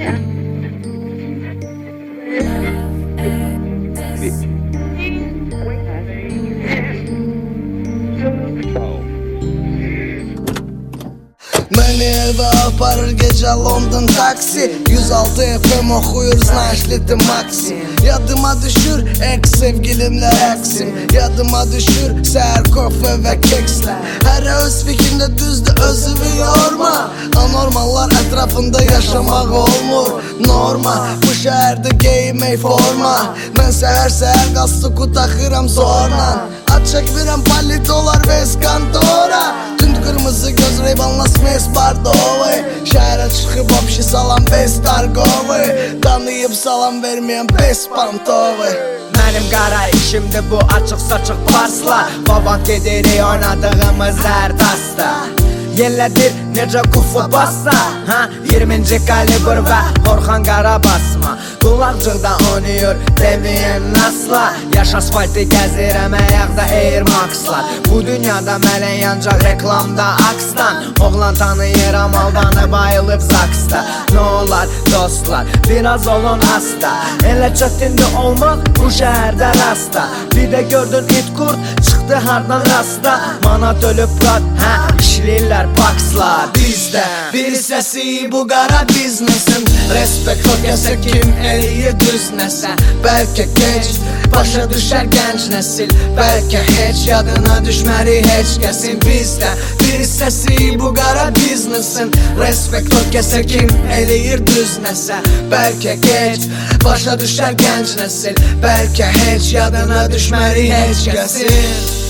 Məni evə aparır gecə London taksi 106 FM oxuyur Znaşliti Maxi. Yadıma düşür ex sevgilimlə rəqsim. Yadıma düşür səhər kofe və kekslə. Hərə öz fikrində düzdür, özünü yorma. Anormallar ətrafında yaşamaq olmur norma. Bu şəhərdə geymək forma. Mən səhər qastuku taxıram zorla. Ad çəkmirəm palitolar Veskantora. Tünd qırmızı göz Reybanla Smes Bardovi. Şəhərə çıxıb obşi salam Bestargovi. Danıyıb salam verməyən Bespantovi. Mənim qara işimdir bu açıq saçıq parslar. Baban gedirik oynadığımız hər dasta. Yellədir necə kufu bassa 20-ci kalibr və Orxan Qarabasma. Qulaqcıqda oynayır deməyən nasla. Yaş asfaltı gəzirəm əyaqda Air Maxlar. Bu dünyada mələn yancaq reklamda aksdan. Oğlan tanıyıram aldanı bayılıb zaksda. Nə olar dostlar biraz olun asta. Elə çətindir olmaq bu şəhərdə rasta. Bir də gördün it kurt çıxdı hardan rasta. Manat ölüb qat işləyirlər boxlar bizdə. Bir səsi bu qara biznesin. Respekt o kəsə kim eləyir düz nəsə. Bəlkə gec başa düşər gənc nəsil. Bəlkə heç yadına düşmərik heç kəsin bizdə. Bir səsi bu qara biznesin. Respekt o kəsə kim eləyir düz nəsə. Bəlkə gec başa düşər gənc nəsil. Bəlkə heç yadına düşmərik heç kəsin.